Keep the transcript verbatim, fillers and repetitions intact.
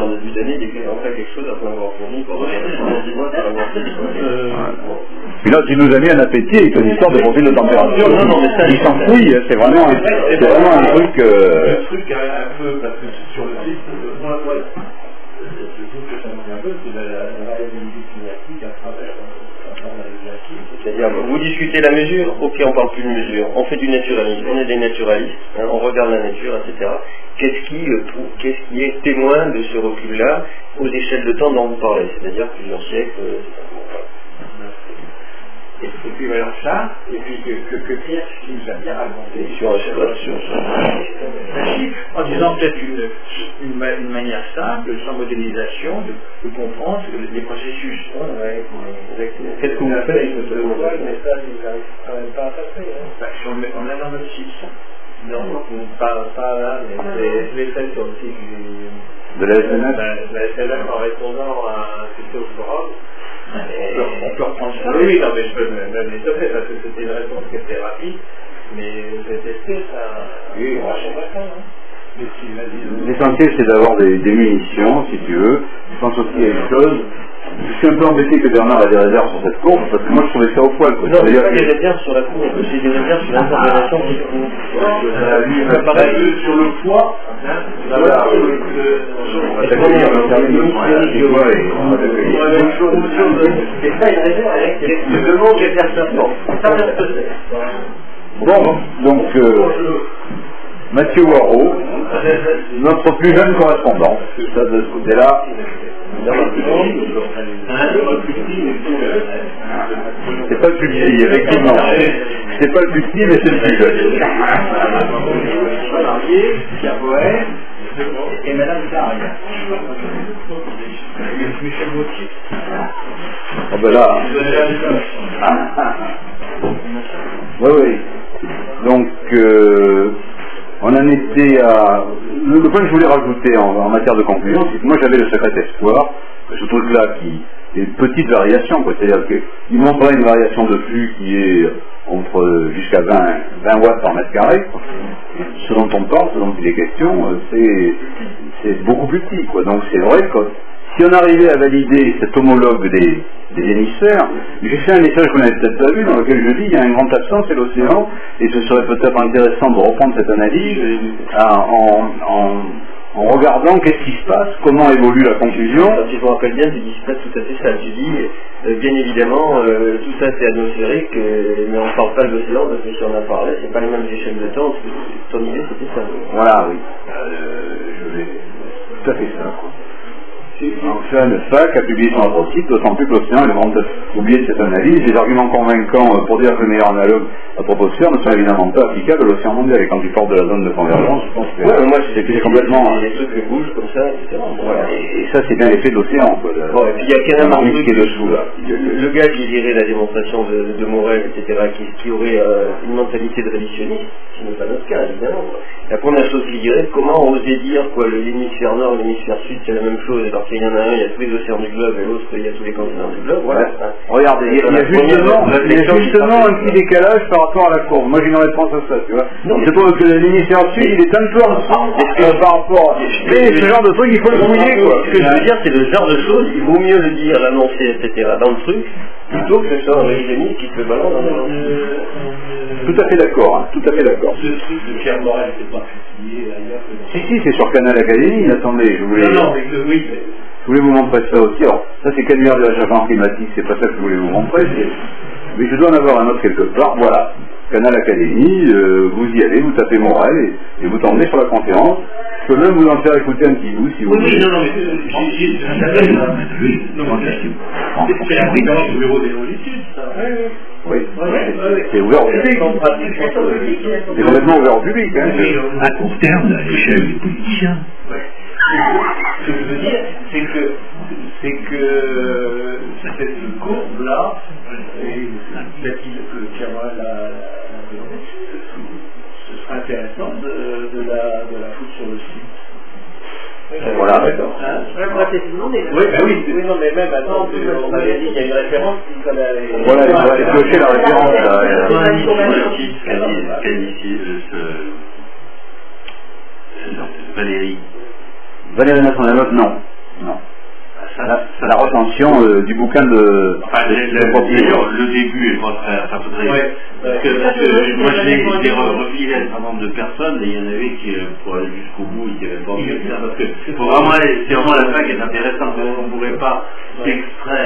en début d'année, dès qu'on fait quelque chose après avoir fourni, pendant dix mois, par avoir fourni. Puis là, tu nous as mis un appétit avec une histoire de profil de température. Non, non, mais ça, il s'en fouille, c'est vraiment, c'est vraiment un truc. Euh... Le truc un peu, parce que sur le site, moi, moi, je trouve que ça me vient un peu, c'est la variabilité climatique à travers la génétique. C'est-à-dire, vous discutez la mesure, ok, on parle plus de mesure, on fait du naturalisme, on est des naturalistes, hein, on regarde la nature, et cetera. Qu'est-ce qui, euh, qu'est-ce qui est témoin de ce recul-là aux échelles de temps dont vous parlez, c'est-à-dire plusieurs siècles, et cetera. Et, et puis voilà ça, et puis que, que, que Pierre qui nous a bien raconté sur un chiffre, sur en disant peut-être une, une, une manière simple, sans modélisation, de, de comprendre les processus. Ouais, exactement. Qu'est-ce que vous faites avec le méthode? Mais ça, il n'arrive quand même pas à passer. Hein. On l'a dans notre site. Non, pas, pas là, mais je l'ai fait sur le site du, de la S N F. La S N F en répondant à un site au forum. Et on peut reprendre ça. Oui, oui, non, mais je peux me les faire parce que c'était une réponse qui était rapide, mais j'ai testé ça. Oui, moi, je sais pas ça. L'essentiel, c'est d'avoir des, des munitions, si tu veux. Je pense aussi à une chose. Je suis un peu embêté que Bernard ait des réserves sur cette course, parce que moi je trouvais ça au poil. Quoi. Non, j'ai pas des réserves sur la course, j'ai des réserves sur l'interprétation qui court. Lui, ça paraît sur le poids. Voilà. Et ça, il réserve, c'est le mot qui est persistant. Ça reste peut-être. Bon, donc, euh, Mathieu Warraud, notre plus jeune correspondant, ça de ce côté-là. C'est pas le plus petit, effectivement. C'est pas le plus petit, mais c'est le plus jeune. Et Madame Daria. Ah ben là. Oui, oui. Donc, euh, on en était à... Le, le point que je voulais rajouter en, en matière de conclusion, c'est que moi j'avais le secret espoir, ce truc-là qui est une petite variation, quoi. C'est-à-dire qu'il montrait une variation de flux qui est entre jusqu'à vingt watts par mètre carré. Ce dont on parle, ce dont il est question, c'est, c'est beaucoup plus petit, quoi. Donc c'est vrai que si on arrivait à valider cet homologue des, des hémisphères, j'ai fait un message qu'on n'avait peut-être pas vu, dans lequel je dis il y a un grand absent, c'est l'océan, et ce serait peut-être intéressant de reprendre cette analyse en, en, en regardant qu'est-ce qui se passe, comment évolue la conclusion. Si je me rappelle bien, tu dis pas tout à fait ça. Tu dis, euh, bien évidemment, euh, tout ça c'est atmosphérique, euh, mais on ne parle pas de l'océan parce que si on en parlait, c'est pas les mêmes échelles de temps. Ton idée c'était ça. Voilà, oui. Euh, je vais... Tout à fait ça, quoi. Enfin, le F A C a publié son autre site, d'autant plus que l'océan est vraiment oublié de cette analyse. Les arguments convaincants pour dire que le meilleur analogue à troposphère ne sont évidemment pas applicables à l'océan mondial. Et quand tu parles de la zone de convergence, je pense que ouais, moi, c'est, c'est complètement... Il y a des trucs qui bougent comme ça, et cetera. Voilà. Et, et ça, c'est bien l'effet de l'océan, quoi. Le, bon, et puis il y a quand même un truc qui est dessous, là. Le, le gars qui dirait la démonstration de, de Morel, et cetera, qui, qui aurait euh, une mentalité de révisionniste, ce n'est pas notre cas, évidemment. La première chose qu'il dirait, comment oser dire, quoi, l'hémisphère nord et l'hémisphère sud, c'est la même chose, alors qu'il y en a un, il y a tous les océans du globe, et l'autre, il y a tous les continents du globe, voilà. Ouais. Regardez, il y a, il y a justement, il y a justement un petit décalage par rapport à la courbe. Moi, j'ai une réponse à ça, tu vois. Non, je trouve que l'hémisphère sud, il est un peu en dessous euh, par rapport à... Mais ce genre de truc, il faut le fouiller, quoi. Ce que je veux dire, c'est le genre de choses, il vaut mieux le dire, l'annoncer, et cetera, dans le truc, plutôt que ce soit un révisionniste qui te le balance dans le... Tout à fait d'accord, hein, tout à fait d'accord. Ce truc de Pierre Morel, c'est pas publié ailleurs que... Si, si, c'est sur Canal Académie, attendez, je voulais... Non, non, mais que oui, mais... Je voulais vous montrer ça aussi. Alors, ça c'est canular de réchauffement climatique, c'est pas ça que je voulais vous montrer, mais je dois en avoir un autre quelque part. Voilà, Canal Académie, euh, vous y allez, vous tapez Morel et, et vous tombez sur la conférence. Je peux même vous en faire écouter un petit bout si vous oui, voulez. Oui, non, non, mais j'ai j'ai un appel. Non, mais c'est la fréquence du bureau des longitudes, ça. Oui, c'est ouvert au public. C'est complètement ouvert au public. Hein. À court terme, à l'échelle des politiciens. Ce que je veux dire, c'est que, c'est que cette courbe-là, et que Pierre Morel a donné, ce serait intéressant de, de, la, de la foutre sur le site. Voilà, d'accord. Oui, ben oui, oui, non, mais même attends, on avait dit qu'il y a une référence qu'il fallait aller. Voilà, il fallait piocher la référence. Valérie. Valérie Nationalotte, non. Non. Ça, La, ça, la retention euh, du bouquin de... Enfin, le, le, d'ailleurs, le début est pas très... Enfin, faudrait... Ouais. Parce que, parce que moi, je l'ai été refilé à un certain nombre de personnes, et il y en avait qui, pour aller jusqu'au bout, ils n'avaient pas envie de faire, parce que faut vraiment, c'est vraiment la fin qui est intéressante, parce qu'on ne pourrait pas s'extraire